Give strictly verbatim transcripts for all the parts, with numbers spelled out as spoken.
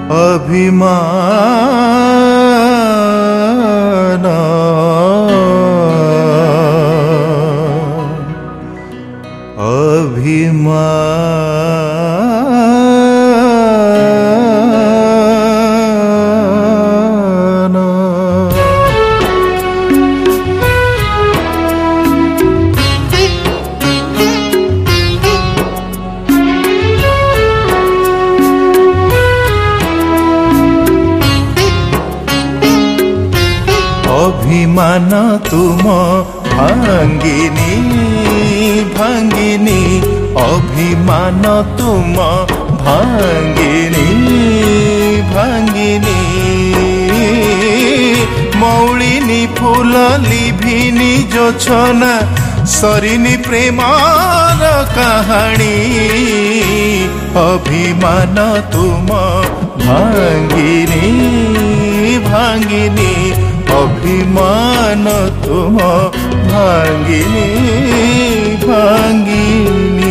अभिमान अभिमान अभिमान तुम भांगिनी भांगिनी अभिमान तुम भांगिनी भांगिनी मौलिनी फूल लिभिनी जोछना सरिनी प्रेमार कहानी अभिमान तुम भांगिनी भांगिनी अभिमान तुम भांगिनी भांगिनी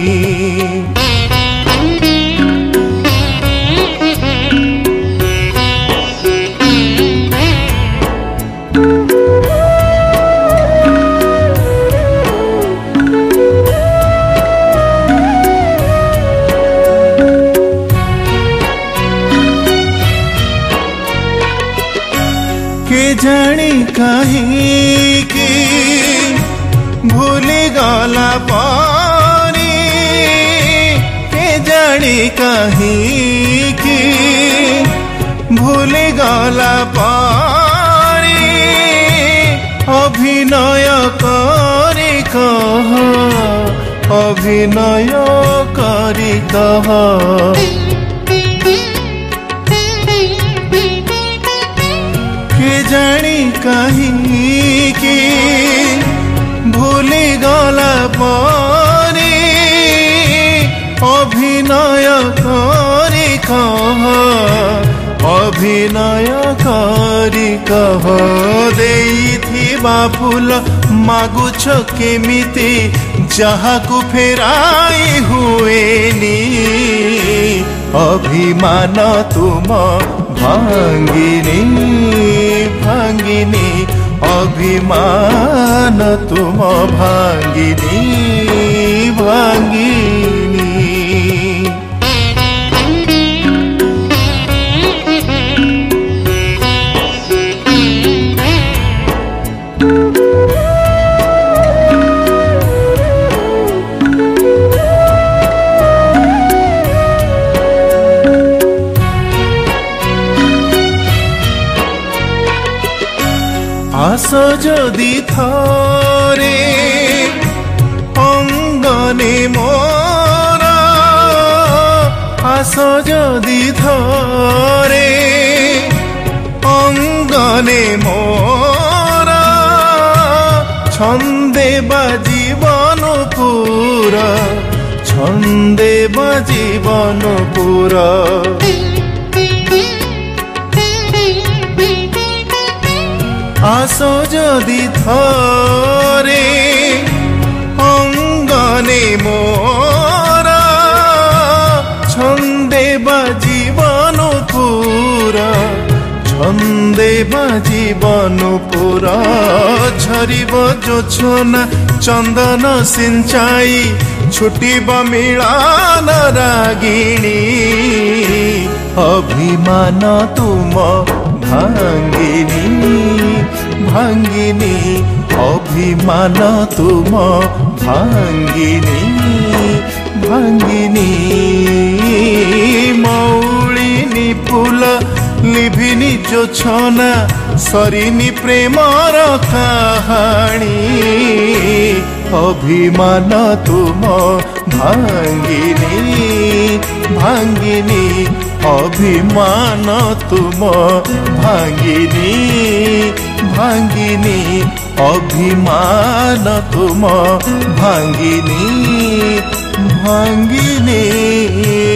के जानी कहीं कि भूली गला पानी के जानी कहीं कि भूली गला पानी अभिनय करी कह अभिनय करी कह के जानी कहीं कि भूली गला पानी अभिनय करी कह अभिनय करी कह देइथिबा फूल मागुछ केमिति जहाकु फेराई हुएनी अभिमान तुम भांगिनी भांगिनी अभिमान तुम भांगिनी भांगिनी आस जदि थरे अंगने मोर आस जदि थरे अंगने मोर छंदे जीवन पूरा छंदे जीवन पूरा आस जदि थरे अंगने मोर छंदे जीवन पूरा छंदे जीवन पूरा झरिब जोछना चंदन सिंचाई छुटिब मिलान रागिणी अभिमान तुम भांगिनी भांगिनी अभिमान तुम भांगिनी भांगिनी मौलिनी फूल लिभिनी जोछना सरिनी प्रेमर कहानी अभिमान तुम भांगिनी भांगिनी अभिमान तुम भांगिनी भांगिनी अभिमान तुम भांगिनी भांगिनी।